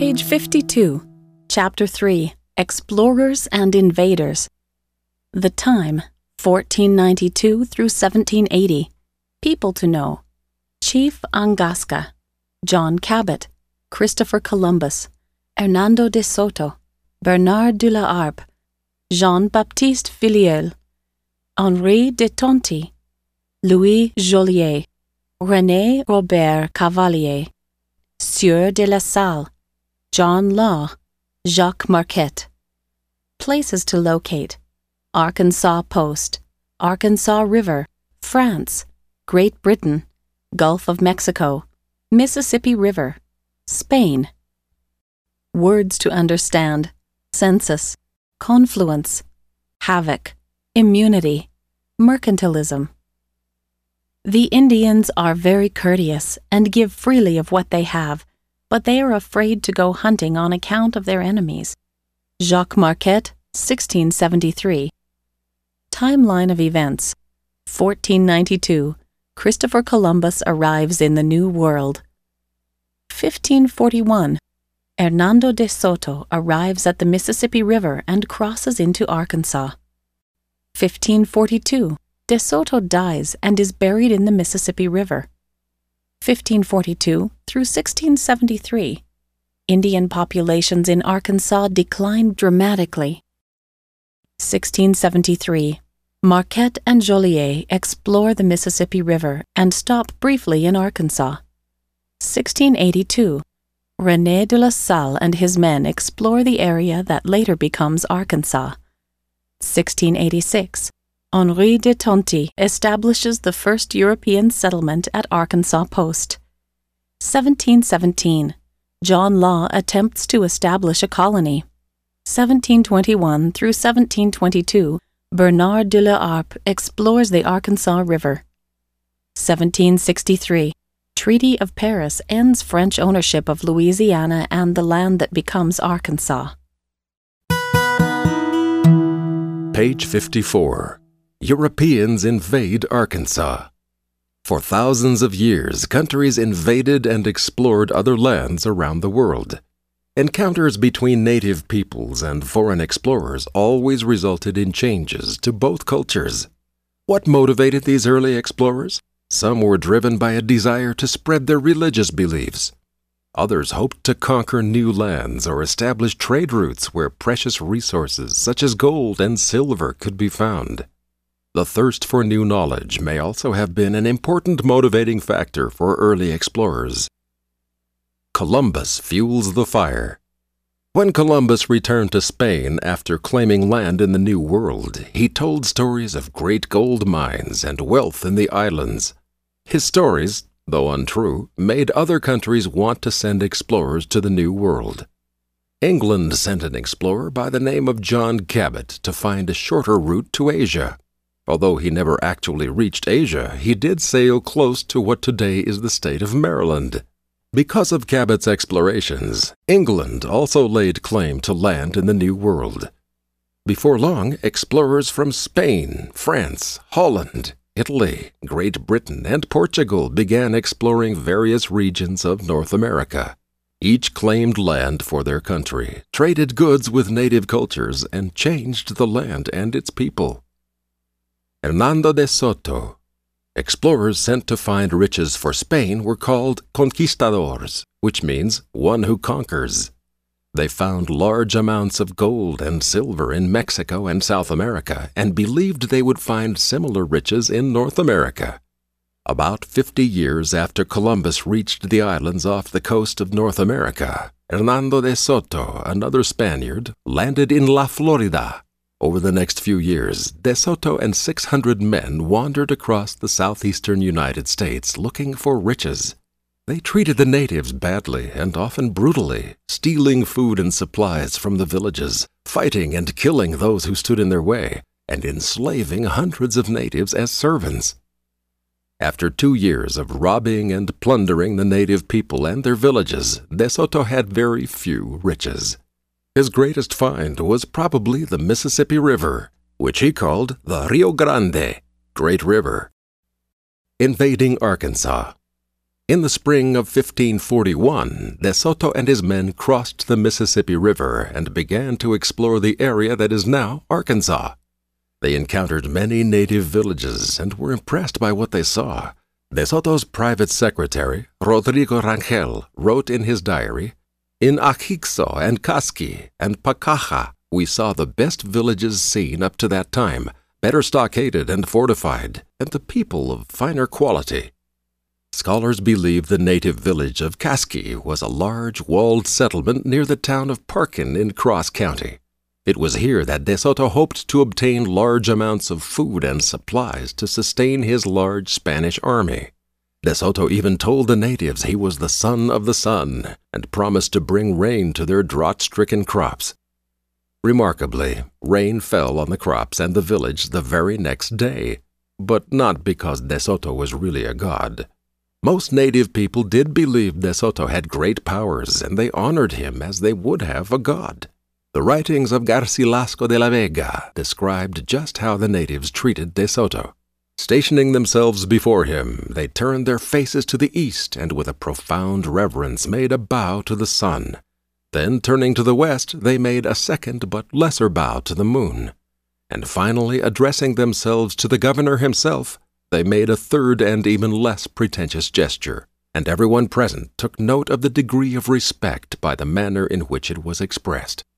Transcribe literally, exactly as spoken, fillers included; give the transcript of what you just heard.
Page fifty-two, Chapter three, Explorers and Invaders. The time, fourteen ninety-two through seventeen eighty. People to know: Chief Angasca, John Cabot, Christopher Columbus, Hernando de Soto, Bernard de la Harpe, Jean-Baptiste Villiers, Henri de Tonti, Louis Joliet, René Robert Cavelier, Sieur de la Salle, John Law, Jacques Marquette. Places to locate: Arkansas Post, Arkansas River, France, Great Britain, Gulf of Mexico, Mississippi River, Spain. Words to understand: census, confluence, havoc, immunity, mercantilism. The Indians are very courteous and give freely of what they have, but they are afraid to go hunting on account of their enemies. Jacques Marquette, sixteen seventy-three. Timeline of events: fourteen ninety-two, Christopher Columbus arrives in the New World. fifteen forty-one, Hernando de Soto arrives at the Mississippi River and crosses into Arkansas. fifteen forty-two, De Soto dies and is buried in the Mississippi River. fifteen forty-two through sixteen seventy-three, Indian populations in Arkansas declined dramatically. sixteen seventy-three, Marquette and Joliet explore the Mississippi River and stop briefly in Arkansas. sixteen eighty-two, René de la Salle and his men explore the area that later becomes Arkansas. sixteen eighty-six, Henri de Tonti establishes the first European settlement at Arkansas Post. seventeen seventeen, John Law attempts to establish a colony. seventeen twenty-one through seventeen twenty-two, Bernard de la Harpe explores the Arkansas River. seventeen sixty-three, Treaty of Paris ends French ownership of Louisiana and the land that becomes Arkansas. Page fifty-four. Europeans invade Arkansas. For thousands of years, countries invaded and explored other lands around the world. Encounters between native peoples and foreign explorers always resulted in changes to both cultures. What motivated these early explorers? Some were driven by a desire to spread their religious beliefs. Others hoped to conquer new lands or establish trade routes where precious resources such as gold and silver could be found. The thirst for new knowledge may also have been an important motivating factor for early explorers. Columbus fuels the fire. When Columbus returned to Spain after claiming land in the New World, he told stories of great gold mines and wealth in the islands. His stories, though untrue, made other countries want to send explorers to the New World. England sent an explorer by the name of John Cabot to find a shorter route to Asia. Although he never actually reached Asia, he did sail close to what today is the state of Maryland. Because of Cabot's explorations, England also laid claim to land in the New World. Before long, explorers from Spain, France, Holland, Italy, Great Britain, and Portugal began exploring various regions of North America. Each claimed land for their country, traded goods with native cultures, and changed the land and its people. Hernando de Soto. Explorers sent to find riches for Spain were called conquistadors, which means one who conquers. They found large amounts of gold and silver in Mexico and South America and believed they would find similar riches in North America. About fifty years after Columbus reached the islands off the coast of North America, Hernando de Soto, another Spaniard, landed in La Florida. Over the next few years, De Soto and six hundred men wandered across the southeastern United States looking for riches. They treated the natives badly and often brutally, stealing food and supplies from the villages, fighting and killing those who stood in their way, and enslaving hundreds of natives as servants. After two years of robbing and plundering the native people and their villages, De Soto had very few riches. His greatest find was probably the Mississippi River, which he called the Rio Grande, Great River. Invading Arkansas. In the spring of fifteen forty-one, De Soto and his men crossed the Mississippi River and began to explore the area that is now Arkansas. They encountered many native villages and were impressed by what they saw. De Soto's private secretary, Rodrigo Rangel, wrote in his diary, "In Ahixo and Casqui and Pacaja, we saw the best villages seen up to that time, better stockaded and fortified, and the people of finer quality." Scholars believe the native village of Casqui was a large walled settlement near the town of Parkin in Cross County. It was here that De Soto hoped to obtain large amounts of food and supplies to sustain his large Spanish army. De Soto even told the natives he was the son of the sun and promised to bring rain to their drought-stricken crops. Remarkably, rain fell on the crops and the village the very next day, but not because De Soto was really a god. Most native people did believe De Soto had great powers, and they honored him as they would have a god. The writings of Garcilaso de la Vega described just how the natives treated De Soto. Stationing themselves before him, they turned their faces to the east and with a profound reverence made a bow to the sun. Then, turning to the west, they made a second but lesser bow to the moon. And finally, addressing themselves to the governor himself, they made a third and even less pretentious gesture, and everyone present took note of the degree of respect by the manner in which it was expressed.